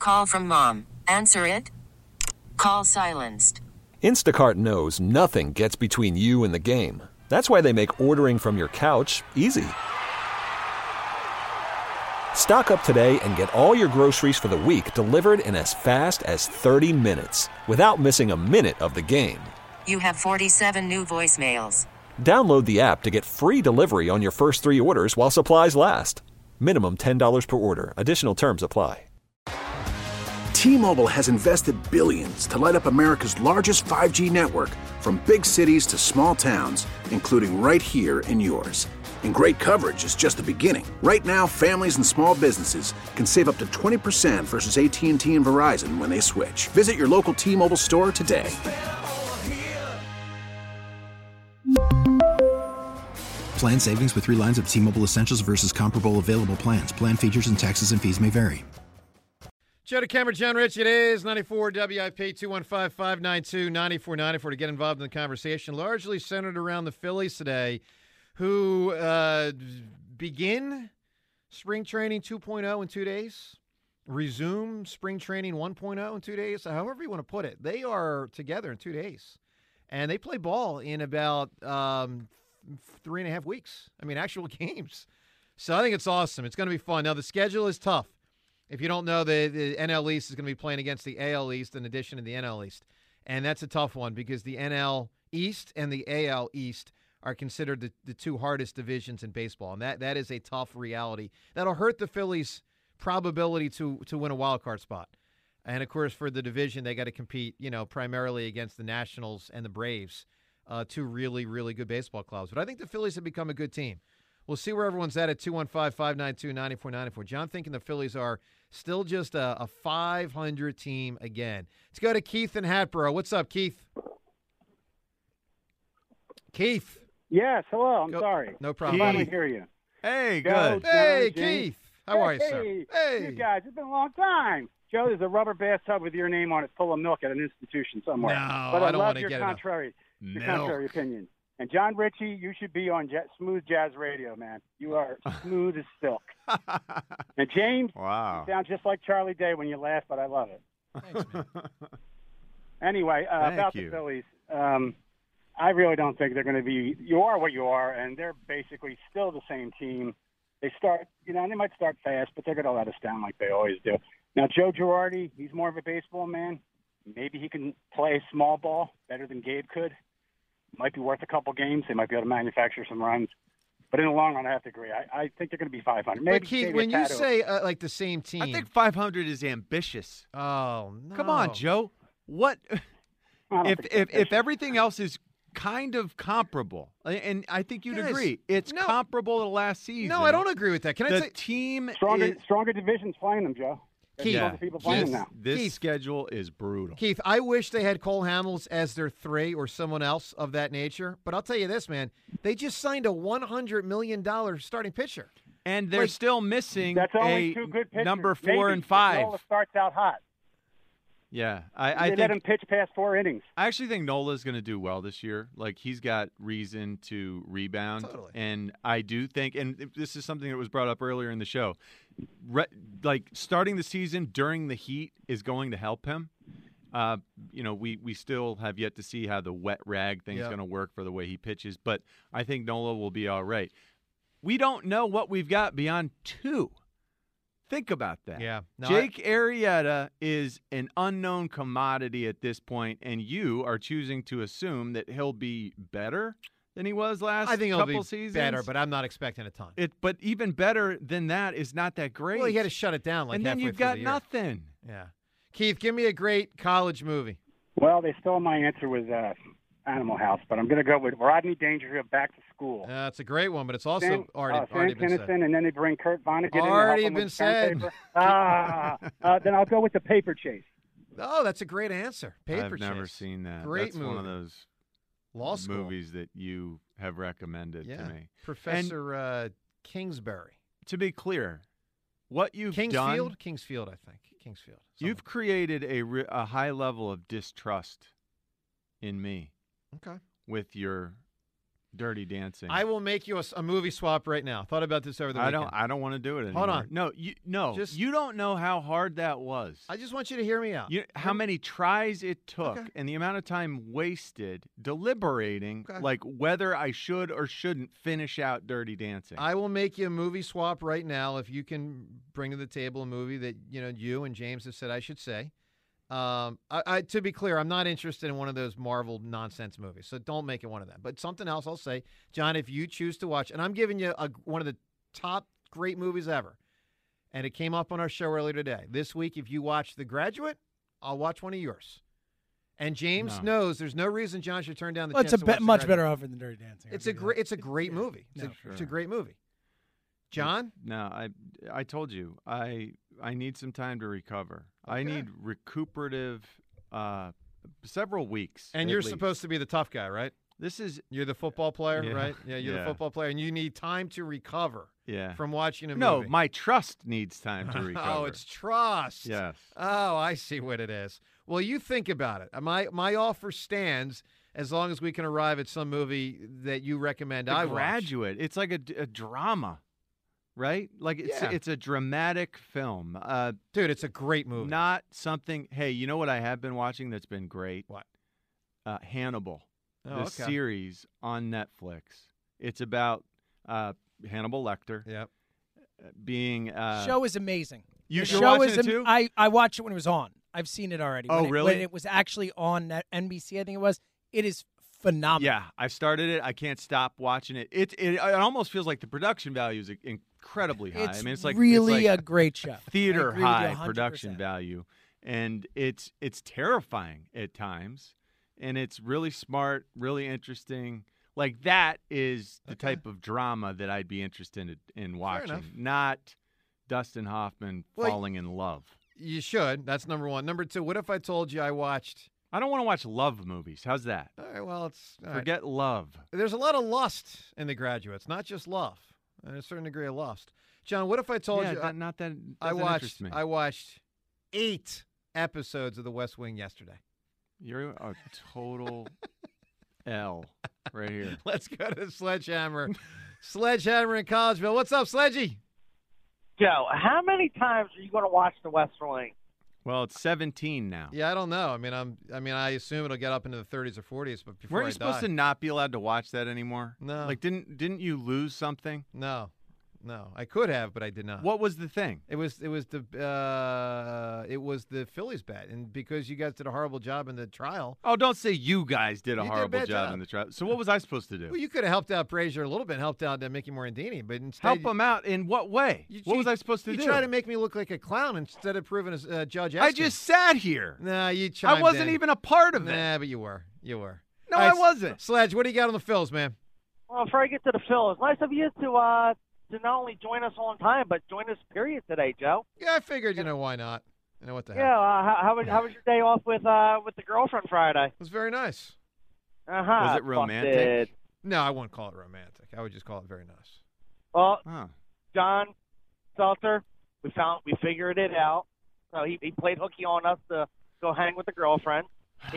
Call from mom. Answer it. Call silenced. Instacart knows nothing gets between you and the game. That's why they make ordering from your couch easy. Stock up today and get all your groceries for the week delivered in as fast as 30 minutes without missing a minute of the game. You have 47 new voicemails. Download the app to get free delivery on your first 3 orders while supplies last. Minimum $10 per order. Additional terms apply. T-Mobile has invested billions to light up America's largest 5G network, from big cities to small towns, including right here in yours. And great coverage is just the beginning. Right now, families and small businesses can save up to 20% versus AT&T and Verizon when they switch. Visit your local T-Mobile store today. Plan savings with 3 lines of T-Mobile Essentials versus comparable available plans. Plan features and taxes and fees may vary. Joe DeCamera, John Rich, it is 94 WIP 215-592-9494 to get involved in the conversation, largely centered around the Phillies today, who begin spring training 2.0 in 2 days, resume spring training 1.0 in 2 days, however you want to put it. They are together in 2 days, and they play ball in about 3.5 weeks. I mean, actual games. So I think it's awesome. It's going to be fun. Now, the schedule is tough. If you don't know, the NL East is going to be playing against the AL East in addition to the NL East. And that's a tough one because the NL East and the AL East are considered the 2 hardest divisions in baseball. And that is a tough reality. That'll hurt the Phillies' probability to win a wild card spot. And, of course, for the division, they got to compete, primarily against the Nationals and the Braves, 2 really, really good baseball clubs. But I think the Phillies have become a good team. We'll see where everyone's at 215-592-9494. John thinking the Phillies are still just a 500 team again. Let's go to Keith in Hatboro. What's up, Keith? Keith. Yes, hello. I'm sorry. No problem. I finally hear you. Hey, Joe, good. Hey, John, Keith. How are you, sir? Hey, you guys. It's been a long time. Joe, there's a rubber bathtub with your name on it full of milk at an institution somewhere. No, but I don't love want to your get contrary, enough. your contrary opinion. And John Ritchie, you should be on Smooth Jazz Radio, man. You are smooth as silk. And James, Wow. you sound just like Charlie Day when you laugh, but I love it. Thanks, man. Anyway, about you. the Phillies, I really don't think they're going to be – you are what you are, and they're basically still the same team. They start – they might start fast, but they're going to let us down like they always do. Now, Joe Girardi, he's more of a baseball man. Maybe he can play small ball better than Gabe could. Might be worth a couple games. They might be able to manufacture some runs. But in the long run, I have to agree. I think they're going to be 500. Maybe, But, Keith, maybe when you say like the same team. I think 500 is ambitious. Oh, no. Come on, Joe. What if everything else is kind of comparable? And I think you'd Guys, agree. It's no. comparable to last season. No, I don't agree with that. Can I The say team stronger divisions playing them, Joe. Keith, There's other people playing them now. This Keith. schedule is brutal. Keith, I wish they had Cole Hamels as their 3 or someone else of that nature. But I'll tell you this, man. They just signed a $100 million starting pitcher. And they're still missing That's only 2 good pitchers. number 4 Maybe, and 5. if Nola starts out hot. Yeah, They let him pitch past 4 innings. I actually think Nola's going to do well this year. Like, he's got reason to rebound. Totally. And I do think, and this is something that was brought up earlier in the show, starting the season during the heat is going to help him. We still have yet to see how the wet rag thing is going to work for the way he pitches, but I think Nola will be all right. We don't know what we've got beyond 2. Think about that. Yeah. No, Jake Arrieta is an unknown commodity at this point, and you are choosing to assume that he'll be better than he was last I think he'll couple be seasons. better, but I'm not expecting a ton. But even better than that is not that great. Well, you had to shut it down like and then halfway you've through got the year. nothing. Yeah. Keith, give me a great college movie. Well, they stole my answer with Animal House, but I'm going to go with Rodney Dangerfield, Back to School. It's a great one, but it's also already been said. And then they bring Kurt Vonnegut in. Already been said. Then I'll go with The Paper Chase. Oh, that's a great answer. Paper Chase. I've never seen that. Great That's movie. one of those Law school movies that you have recommended to me. Professor Kingsbury. To be clear, what you've done... Kingsfield, I think. Kingsfield. You've created a high level of distrust in me. Okay. With your Dirty Dancing. I will make you a movie swap right now. Thought about this over the weekend. I don't want to do it anymore. Hold on. No, you don't know how hard that was. I just want you to hear me out. How many tries it took and the amount of time wasted deliberating like whether I should or shouldn't finish out Dirty Dancing. I will make you a movie swap right now if you can bring to the table a movie that you and James have said I should say. To be clear, I'm not interested in one of those Marvel nonsense movies, so don't make it one of them. But something else I'll say, John, if you choose to watch, and I'm giving you one of the top great movies ever, and it came up on our show earlier today. This week, if you watch The Graduate, I'll watch one of yours. And James knows there's no reason John should turn down the chance to watch much better offer than Dirty Dancing. It's a great movie. It's a great movie. John? No, I told you I need some time to recover. Okay. I need recuperative several weeks. And you're supposed to be the tough guy, right? You're the football player, right? Yeah, you're the football player, and you need time to recover. From watching a movie. No, my trust needs time to recover. Oh, it's trust. Yes. Oh, I see what it is. Well, you think about it. My offer stands as long as we can arrive at some movie that you recommend I watch. The Graduate. It's like a drama. Right? Like it's a dramatic film. Dude, it's a great movie. Not something, hey, you know what I have been watching that's been great? What? Hannibal. The series on Netflix. It's about Hannibal Lecter. Yep. Being show is amazing. You're watching it too? I watched it when it was on. I've seen it already. Really? When it was actually on NBC, I think it was. It is phenomenal. Yeah, I started it. I can't stop watching it. It almost feels like the production value is incredibly high. It's really a great show. Theater high production value, and it's terrifying at times, and it's really smart, really interesting. Like that is the type of drama that I'd be interested in watching, not Dustin Hoffman falling in love. You should. That's number one. Number two, what if I told you I watched... I don't want to watch love movies. How's that? All right, well, Forget love. There's a lot of lust in The Graduate. It's not just love. There's a certain degree of lust. John, what if I told you... Not that interest me. I watched 8 episodes of The West Wing yesterday. You're a total L right here. Let's go to Sledgehammer. Sledgehammer in Collegeville. What's up, Sledgy? Joe, how many times are you going to watch The West Wing? Well, it's 17 now. Yeah, I don't know. I assume it'll get up into the 30s or 40s, but before Weren't you supposed to not be allowed to watch that anymore? No. Like, didn't you lose something? No, I could have, but I did not. What was the thing? It was the Phillies bet, and because you guys did a horrible job in the trial. Oh, don't say you guys did a horrible job in the trial. So what was I supposed to do? Well, you could have helped out Brazier a little bit, helped out Mickey Morandini, but instead help him out in what way? What was I supposed to do? You tried to make me look like a clown instead of proving as Judge Eskin. I just sat here. Nah, you chimed I wasn't even a part of it. Nah, but you were. You were. No, I wasn't. Sledge, what do you got on the Phils, man? Well, before I get to the Phils, nice of you to not only join us on time, but join us period today, Joe. Yeah, I figured, why not? What the heck? Yeah, how was your day off with the girlfriend Friday? It was very nice. Was it romantic? No, I wouldn't call it romantic. I would just call it very nice. Well, John Seltzer, we figured it out. So he played hooky on us to go hang with the girlfriend.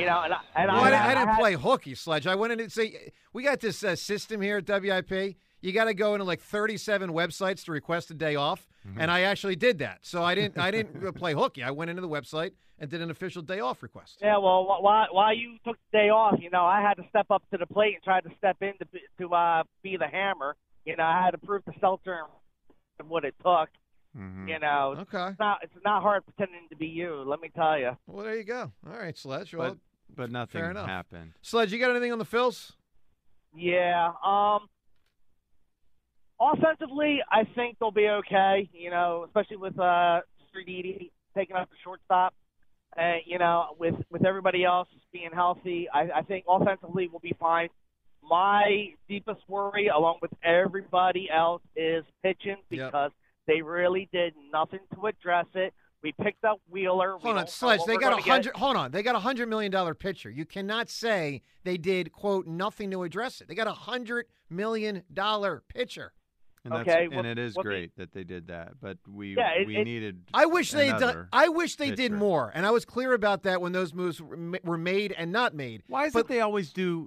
I didn't play hooky, Sledge. I went in and say, we got this system here at WIP. You got to go into like 37 websites to request a day off, and I actually did that. So I didn't play hooky. I went into the website and did an official day off request. Yeah, well, while you took the day off, I had to step up to the plate and try to step in to be the hammer. I had to prove to Seltzer what it took. Okay. It's not hard pretending to be you. Let me tell you. Well, there you go. All right, Sledge. Well, but nothing happened. Sledge, you got anything on the Phils? Yeah. Offensively, I think they'll be okay, especially with Street taking up the shortstop. With everybody else being healthy, I think offensively we'll be fine. My deepest worry, along with everybody else, is pitching because they really did nothing to address it. We picked up Wheeler. Hold on, Sledge. They got They got $100 million pitcher. You cannot say they did, quote, nothing to address it. They got $100 million pitcher. And it is great that they did that, but we needed. I wish they did more, and I was clear about that when those moves were made and not made. Why is it they always do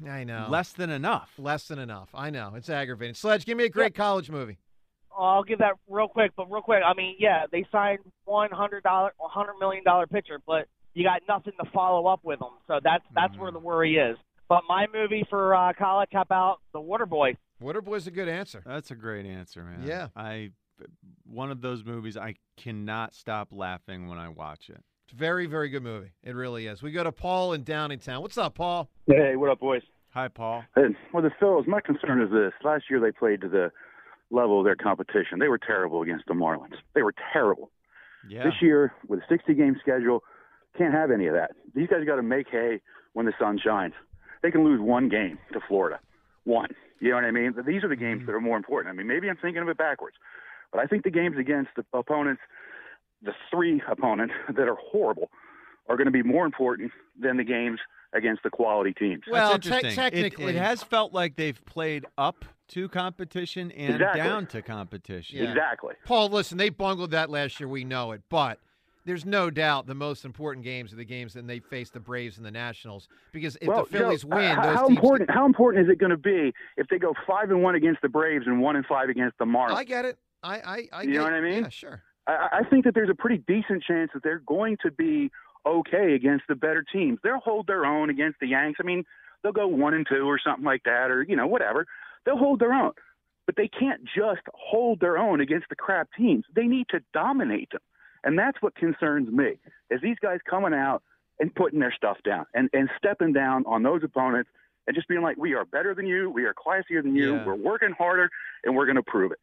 I know. less than enough. Less than enough. I know. It's aggravating. Sledge, give me a great college movie. I'll give that real quick. I mean, yeah, they signed $100 million pitcher, but you got nothing to follow up with them. So that's where the worry is. But my movie for college, how about The Waterboy? Waterboy's a good answer. That's a great answer, man. Yeah. One of those movies I cannot stop laughing when I watch it. It's a very, very good movie. It really is. We go to Paul in Downingtown. What's up, Paul? Hey, what up, boys? Hi, Paul. Well, the Phils, my concern is this. Last year they played to the level of their competition. They were terrible against the Marlins. They were terrible. Yeah. This year, with a 60-game schedule, can't have any of that. These guys got to make hay when the sun shines. They can lose one game to Florida. One. You know what I mean? These are the games that are more important. I mean, maybe I'm thinking of it backwards. But I think the games against the opponents, the three opponents that are horrible, are going to be more important than the games against the quality teams. Well, technically. It has felt like they've played up to competition and down to competition. Yeah. Exactly. Paul, listen, they bungled that last year. We know it. But there's no doubt the most important games are the games that they face the Braves and the Nationals. Because if the Phillies win, those how teams important is it going to be if they go 5-1 against the Braves and 1-5 against the Marlins? I get it. I you know what I mean? Yeah, sure. I think that there's a pretty decent chance that they're going to be okay against the better teams. They'll hold their own against the Yanks. I mean, they'll go 1-2 or something like that, or whatever. They'll hold their own, but they can't just hold their own against the crap teams. They need to dominate them, and that's what concerns me. Is these guys coming out and putting their stuff down and stepping down on those opponents and just being like, we are better than you, we are classier than you, we're working harder, and we're going to prove it.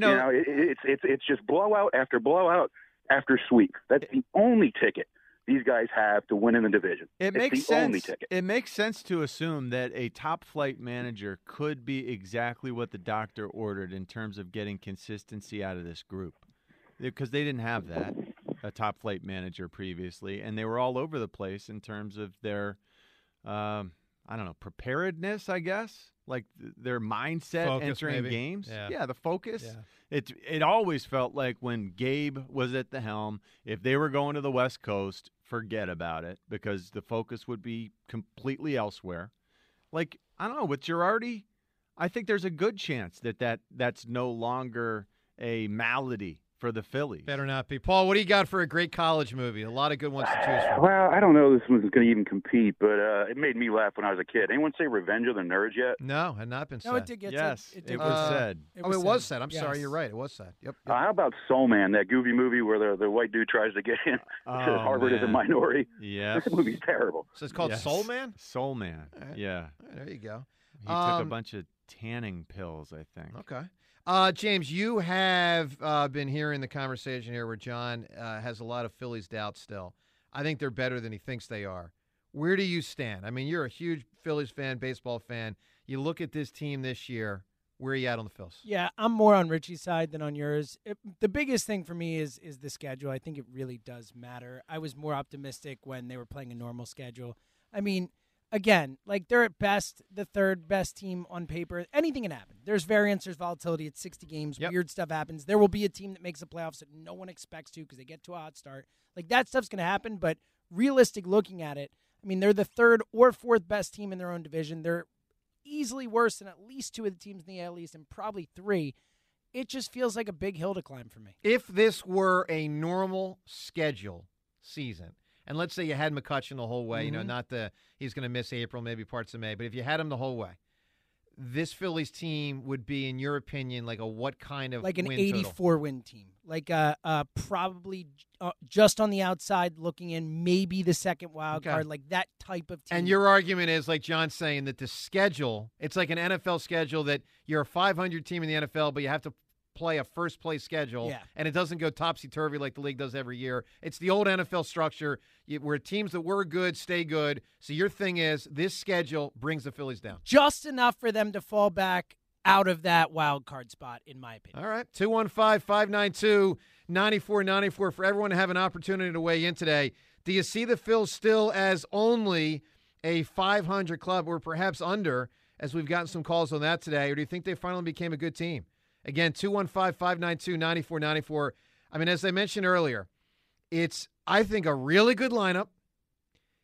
It's just blowout after blowout after sweep. That's the only ticket these guys have to win in the division. It makes the sense. Only ticket. It makes sense to assume that a top flight manager could be exactly what the doctor ordered in terms of getting consistency out of this group, because they didn't have that, a top flight manager previously, and they were all over the place in terms of their, preparedness, I guess. Like their mindset Focus, entering maybe. games. Yeah. The focus. Yeah. It always felt like when Gabe was at the helm, if they were going to the West Coast, forget about it, because the focus would be completely elsewhere. Like, I don't know, with Girardi, I think there's a good chance that's no longer a malady for the Phillies. Better not be. Paul, what do you got for a great college movie? A lot of good ones to choose from. Well, I don't know if this one's going to even compete, but it made me laugh when I was a kid. Anyone say Revenge of the Nerds yet? No, had not been said. No, it did get Yes, said. it was said. It was said. I'm Yes. sorry, you're right. It was said. Yep. How about Soul Man, that goofy movie where the white dude tries to get in to Harvard as a man. minority? Yes. That movie's terrible. So it's called Yes. Soul Man? Soul Man. All right. Yeah. All right, there you go. He took a bunch of tanning pills, I think. Okay. James, you have been hearing the conversation here where John has a lot of Phillies doubts still. I think they're better than he thinks they are. Where do you stand? I mean, you're a huge Phillies fan, baseball fan. You look at this team this year. Where are you at on the Phils? Yeah, I'm more on Richie's side than on yours. The biggest thing for me is the schedule. I think it really does matter. I was more optimistic when they were playing a normal schedule. I mean, again, like they're at best the third best team on paper. Anything can happen. There's variance, there's volatility. It's 60 games. Yep. Weird stuff happens. There will be a team that makes the playoffs that no one expects to because they get to a hot start. Like that stuff's going to happen, but realistic looking at it, I mean, they're the third or fourth best team in their own division. They're easily worse than at least two of the teams in the AL East and probably three. It just feels like a big hill to climb for me. If this were a normal schedule season, and let's say you had McCutchen the whole way, not he's going to miss April, maybe parts of May, but if you had him the whole way, this Phillies team would be, in your opinion, like a what kind of like an win 84 win team, like probably just on the outside looking in, maybe the second wild card, like that type of team. And your argument is, like John's saying, that the schedule, it's like an NFL schedule that you're a 500 team in the NFL, but you have to play a first-place schedule, and it doesn't go topsy-turvy like the league does every year. It's the old NFL structure where teams that were good stay good. So your thing is this schedule brings the Phillies down. Just enough for them to fall back out of that wild card spot, in my opinion. All right, 215-592-9494 for everyone to have an opportunity to weigh in today. Do you see the Phils still as only a 500 club or perhaps under, as we've gotten some calls on that today, or do you think they finally became a good team? Again, 215-592-9494. I mean, as I mentioned earlier, it's, I think, a really good lineup.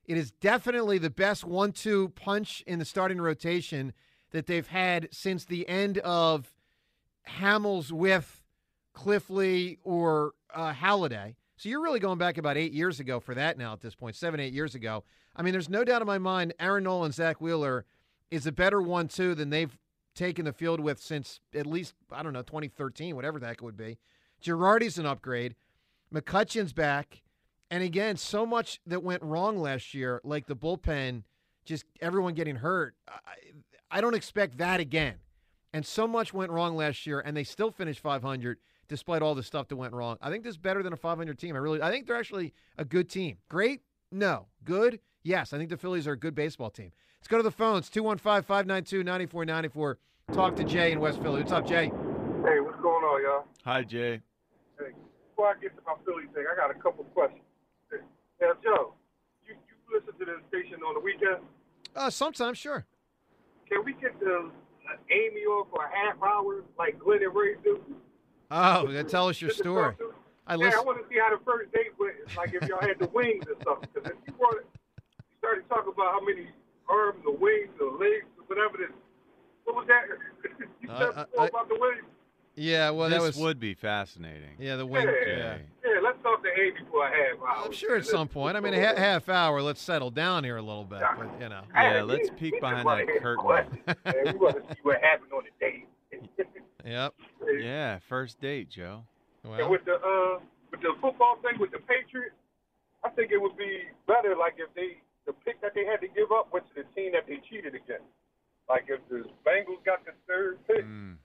It is definitely the best 1-2 punch in the starting rotation that they've had since the end of Hamels with Cliff Lee or Halladay. So you're really going back about 8 years ago for that now at this point, 7-8 years ago. I mean, there's no doubt in my mind Aaron Nola and Zach Wheeler is a better 1-2 than they've taken the field with since at least, 2013, whatever the heck it would be. Girardi's an upgrade. McCutcheon's back. And again, so much that went wrong last year, like the bullpen, just everyone getting hurt. I don't expect that again. And so much went wrong last year, and they still finished 500 despite all the stuff that went wrong. I think this is better than a 500 team. I think they're actually a good team. Great? No. Good? Yes. I think the Phillies are a good baseball team. Let's go to the phones. 215-592-9494. Talk to Jay in West Philly. What's up, Jay? Hey, what's going on, y'all? Hi, Jay. Hey, before I get to my Philly thing, I got a couple questions. Now, Joe, you listen to the station on the weekend? Sometimes, sure. Can we get Amy on for a half hour like Glenn and Ray do? Oh, tell us your story. I want to see how the first date went, like if y'all had the wings or something. Because if you started talking about how many arms or wings or legs or whatever it is, what was that? You said before about the wings? Yeah, well, this would be fascinating. Yeah, the wing. Yeah, let's talk to Amy for a half hour. I'm sure at some point. I mean, a half hour, let's settle down here a little bit. But, Yeah, let's peek behind that curtain. We want to see what happened on the date. Yep. Yeah, first date, Joe. Well. And with the football thing with the Patriots, I think it would be better like if the pick that they had to give up went to the team that they cheated against. Like if the Bengals got the third pick,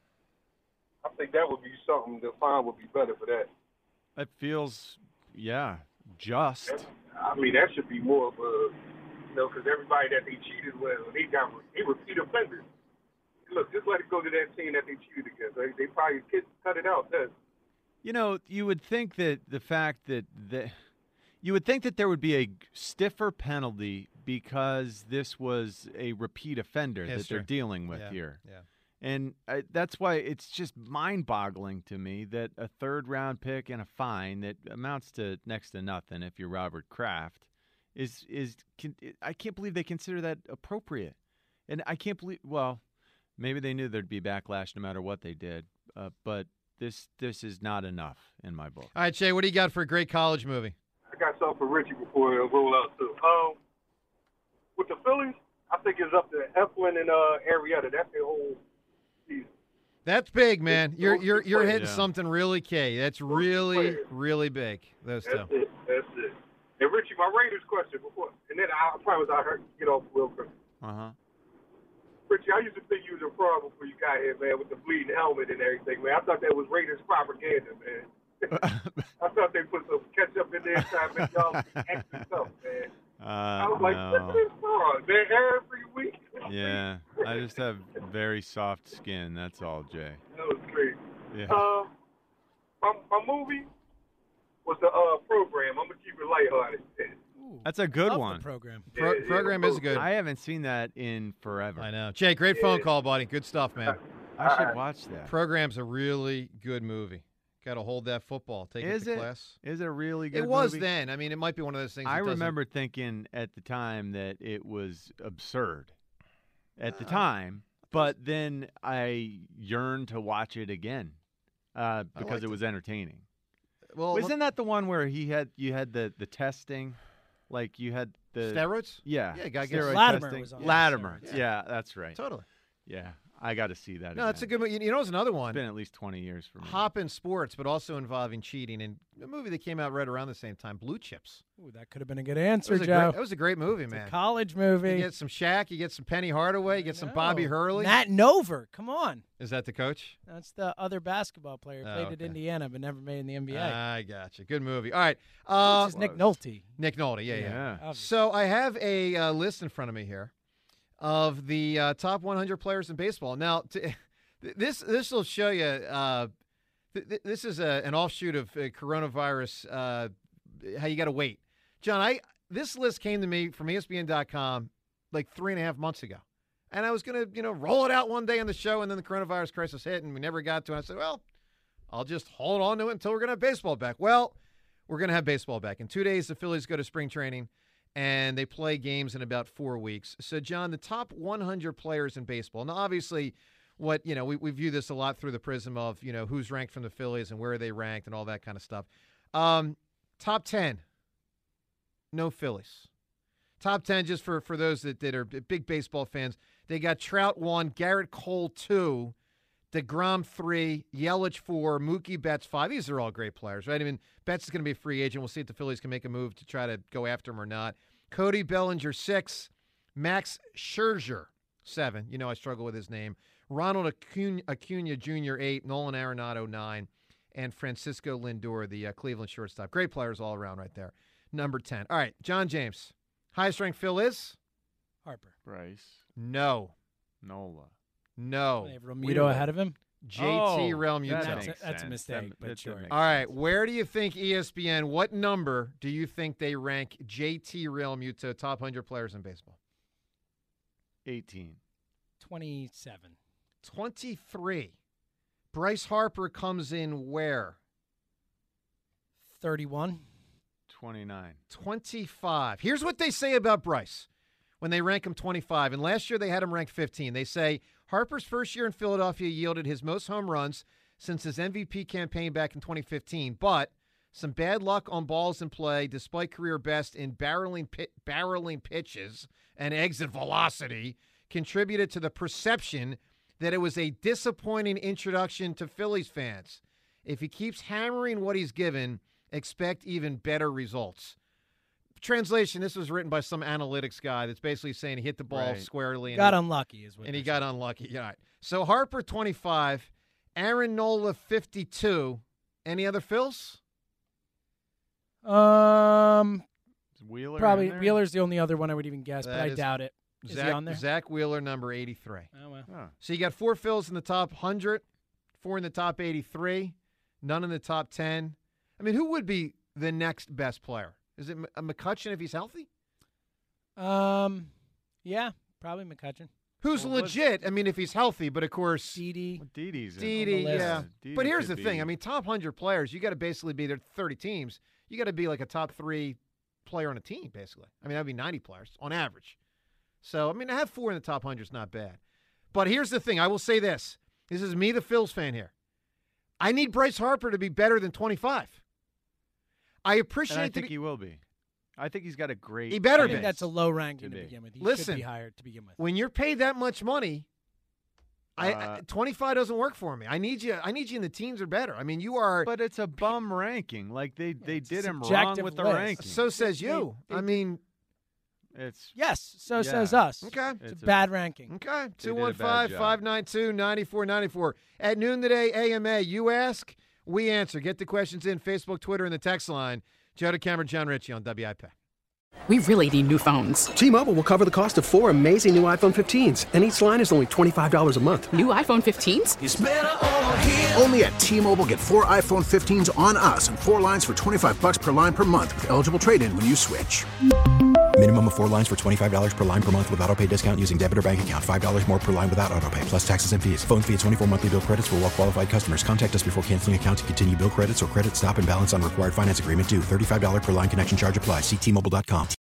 I think that would be something the fine would be better for that. That feels, just. I mean, that should be more of a, because everybody that they cheated with, they repeat offenders. Look, just let it go to that team that they cheated against. They probably cut it out then. You would think that the fact that you would think that there would be a stiffer penalty because this was a repeat offender that they're dealing with here. Yeah. And that's why it's just mind-boggling to me that a third-round pick and a fine that amounts to next to nothing if you're Robert Kraft I can't believe they consider that appropriate. And I can't believe, maybe they knew there'd be backlash no matter what they did, but this is not enough in my book. All right, Jay, what do you got for a great college movie? I got something for Richie before we roll out, too. With the Phillies, I think it's up to Eflin and Arrieta. That's their whole season. That's big, man. You're hitting something really key. That's really, really big, those two. That's it. And, Richie, my Raiders question before, and then I promise I heard get off real quick. Richie, I used to think you was a problem before you got here, man, with the bleeding helmet and everything, man. I thought that was Raiders propaganda, man. I thought they put some ketchup in there trying to make y'all be extra tough, man. I was like, what's this for, man? Every week. Yeah, I just have very soft skin. That's all, Jay. That was crazy. Yeah. My movie was the Program. I'm gonna keep it lighthearted. That's a good one. Program. Program is good. I haven't seen that in forever. I know. Jay, great phone call, buddy. Good stuff, man. I should watch that. Program's a really good movie. Got to hold that football. Take it to class. Is it a really good movie? It was movie? then. I mean, it might be one of those things. I remember thinking at the time that it was absurd at the time, but then I yearned to watch it again because it was entertaining. Well, isn't that the one where you had the testing? Like you had the steroids? Yeah. Steroid Latimer testing. was on. Latimer. Yeah, that's right. Totally. Yeah. I got to see that. No, it's a good movie. You know, it's another one. It's been at least 20 years for me. Hop in sports, but also involving cheating. And a movie that came out right around the same time, Blue Chips. Ooh, that could have been a good answer, Joe. That was a great movie, It's man. a college movie. You get some Shaq, you get some Penny Hardaway, you get some Bobby Hurley. Matt Nover, come on. Is that the coach? That's the other basketball player. Played at Indiana, but never made in the NBA. I got you. Good movie. All right. This is Nick Nolte. Nick Nolte, yeah. Obviously. So I have a list in front of me here of the top 100 players in baseball. Now, this will show you. This is an offshoot of coronavirus. How you got to wait, John. This list came to me from ESPN.com like 3.5 months ago, and I was gonna roll it out one day on the show, and then the coronavirus crisis hit, and we never got to it. I said, well, I'll just hold on to it until we're gonna have baseball back. Well, we're gonna have baseball back in 2 days. The Phillies go to spring training. and they play games in about 4 weeks. So, John, the top 100 players in baseball. Now, obviously, we view this a lot through the prism of, who's ranked from the Phillies and where are they ranked and all that kind of stuff. Top 10, no Phillies. Top 10, just for those that are big baseball fans, they got Trout 1, Garrett Cole 2, DeGrom 3, Yelich 4, Mookie Betts 5. These are all great players, right? I mean, Betts is going to be a free agent. We'll see if the Phillies can make a move to try to go after him or not. Cody Bellinger 6, Max Scherzer 7. I struggle with his name. Ronald Acuna Jr. 8, Nolan Arenado 9, and Francisco Lindor, the Cleveland shortstop. Great players all around right there. Number 10. All right, John James. Highest-ranked Phil is? Harper. Bryce. No. Nola. No. They have Realmuto ahead of him? JT Realmuto. That's a mistake, but sure. All right, where do you think ESPN, what number do you think they rank JT Realmuto, top 100 players in baseball? 18. 27. 23. Bryce Harper comes in where? 31. 29. 25. Here's what they say about Bryce when they rank him 25. And last year they had him ranked 15. They say Harper's first year in Philadelphia yielded his most home runs since his MVP campaign back in 2015. But some bad luck on balls in play, despite career best in barreling pitches and exit velocity, contributed to the perception that it was a disappointing introduction to Phillies fans. If he keeps hammering what he's given, expect even better results. Translation, this was written by some analytics guy that's basically saying he hit the ball squarely. And got unlucky is what. And he got unlucky. Yeah. Right. So Harper, 25. Aaron Nola, 52. Any other Phils? Wheeler. Probably Wheeler's the only other one I would even guess, but I doubt it. Is he on there? Zach Wheeler, number 83. Oh, well. Oh. So you got 4 Phils in the top 100, 4 in the top 83, none in the top 10. I mean, who would be the next best player? Is it McCutchen if he's healthy? Yeah, probably McCutchen. Who's legit? I mean, if he's healthy, but of course, Didi. Didi's Didi, yeah. Didi but here's the thing. I mean, top 100 players, you got to basically be there. 30 teams. You got to be like a top 3 player on a team, basically. I mean, that'd be 90 players on average. So, I mean, to have 4 in the top 100 is not bad. But here's the thing. I will say this. This is me, the Phils fan here. I need Bryce Harper to be better than 25. I appreciate and I think he will be. I think he's got a great. He better I be. think that's a low ranking to begin with. He should be higher to begin with. When you're paid that much money, 25 doesn't work for me. I need you in the teens or better. I mean, you are. But it's a bum ranking. Like they did him wrong with the ranking. So says you. I mean. So says us. Okay. It's a bad ranking. Okay. 215-592-9494. At noon today, AMA, you ask, we answer. Get the questions in Facebook, Twitter, and the text line. Joe DeCamera, John Ritchie on WIP. We really need new phones. T-Mobile will cover the cost of 4 amazing new iPhone 15s, and each line is only $25 a month. New iPhone 15s? It's better over here. Only at T-Mobile, get 4 iPhone 15s on us and 4 lines for $25 per line per month with eligible trade-in when you switch. Minimum of 4 lines for $25 per line per month with autopay discount using debit or bank account. $5 more per line without autopay, plus taxes and fees. Phone fee at 24 monthly bill credits for well-qualified customers. Contact us before canceling account to continue bill credits or credit stop and balance on required finance agreement due. $35 per line connection charge applies. See T-Mobile.com.